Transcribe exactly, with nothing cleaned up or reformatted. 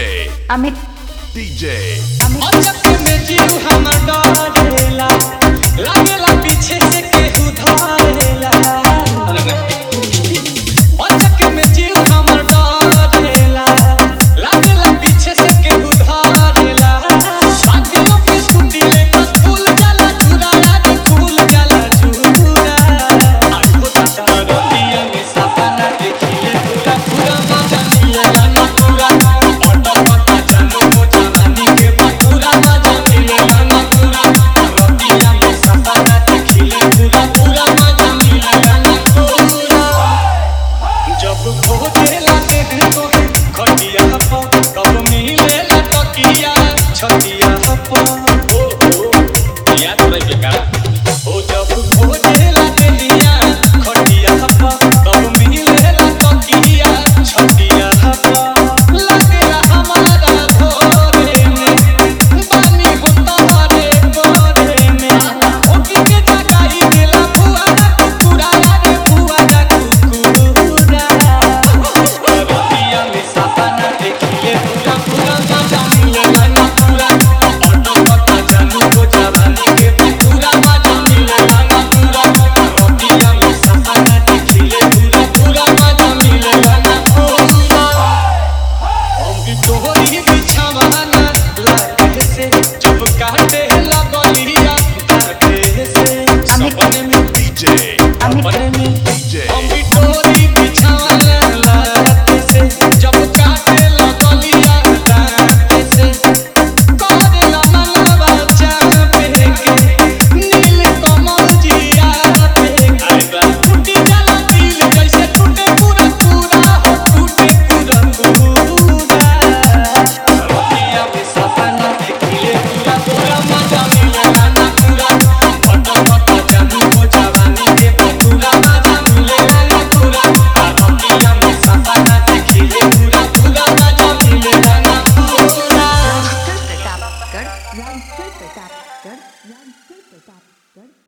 Amit D J अजब में जीव हमर डरेला लागेला पीछे से केहू धरेला अजब में जीव हमर डरेला लागेला पीछे से केहू धरेला साथियों पे स्कूटी लेकर फूल जाला चूरा रे फूल जाला चूरा आइको दादा रोटियां में सपना देखिए पूरा पूरा मजा मिलेगा ना पूरा ऑटो पक्का चलो को जवानी के पूरा मजा मिलेगा ना पूरा रोटियां में सपना देखिए पूरा पूरा मजा मिलेगा ना पूरा जब खोजेला देह को खटिया पर कब मिलेला तकिया छतिया पर ओ ओ याद रह बेकार ओ जब खोजेला देहिया खटिया पर कब मिलेला तकिया छतिया पर लगेला हमारा भोरे में पानी होता हरे भोरे में ओकी के जगाई देला बुआ कुकुरा रे बुआ कुकुरा रोटियां में सपना देखिए पूरा पूरा मजा मिलेगा ना पूरा ऑटो पक्का जानू को जवानी के पूरा मजा मिलेगा ना पूरा रोटियां में सपना देखिए पूरा पूरा मजा मिलेगा ना पूरा हम भी तोहरी